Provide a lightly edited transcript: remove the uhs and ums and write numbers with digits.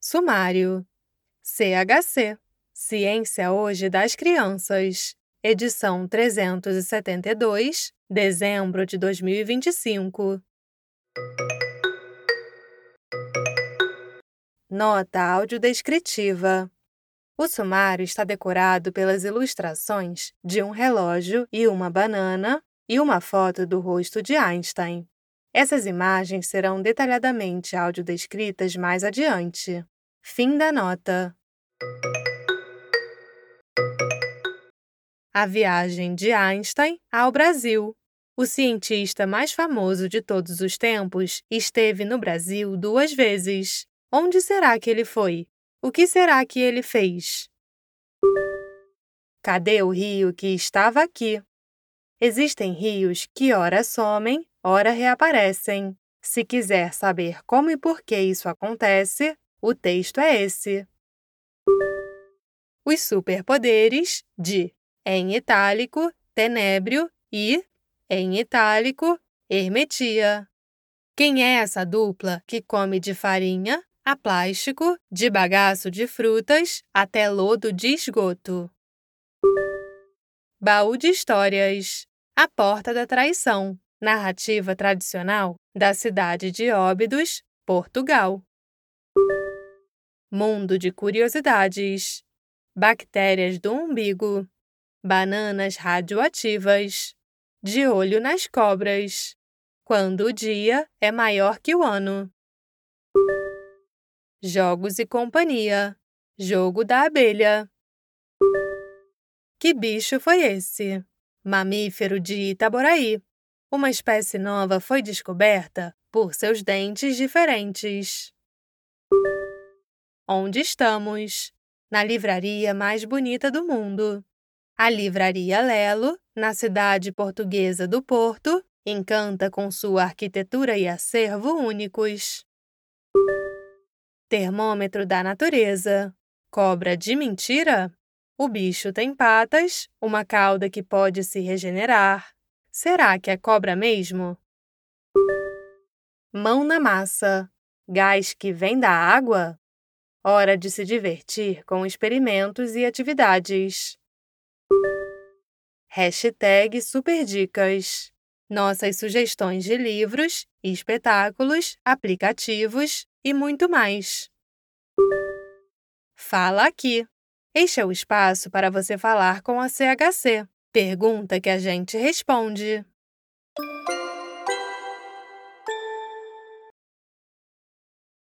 Sumário. CHC. Ciência Hoje das Crianças. Edição 372, dezembro de 2025. Nota audiodescritiva. O sumário está decorado pelas ilustrações de um relógio e uma banana e uma foto do rosto de Einstein. Essas imagens serão detalhadamente audiodescritas mais adiante. Fim da nota. A viagem de Einstein ao Brasil. O cientista mais famoso de todos os tempos esteve no Brasil 2 vezes. Onde será que ele foi? O que será que ele fez? Cadê o rio que estava aqui? Existem rios que ora somem, ora reaparecem. Se quiser saber como e por que isso acontece, o texto é esse. Os superpoderes de, em itálico, Tenébrio e, em itálico, Hermetia. Quem é essa dupla que come de farinha a plástico, de bagaço de frutas até lodo de esgoto? Baú de Histórias. A Porta da Traição. Narrativa tradicional da cidade de Óbidos, Portugal. Mundo de Curiosidades. Bactérias do umbigo. Bananas radioativas. De olho nas cobras. Quando o dia é maior que o ano. Jogos e Companhia. Jogo da abelha. Que bicho foi esse? Mamífero de Itaboraí. Uma espécie nova foi descoberta por seus dentes diferentes. Onde estamos? Na livraria mais bonita do mundo. A Livraria Lelo, na cidade portuguesa do Porto, encanta com sua arquitetura e acervo únicos. Termômetro da natureza. Cobra de mentira? O bicho tem patas, uma cauda que pode se regenerar. Será que é cobra mesmo? Mão na massa. Gás que vem da água? Hora de se divertir com experimentos e atividades. Hashtag Superdicas. Nossas sugestões de livros, espetáculos, aplicativos e muito mais. Fala aqui. Este é o espaço para você falar com a CHC. Pergunta que a gente responde.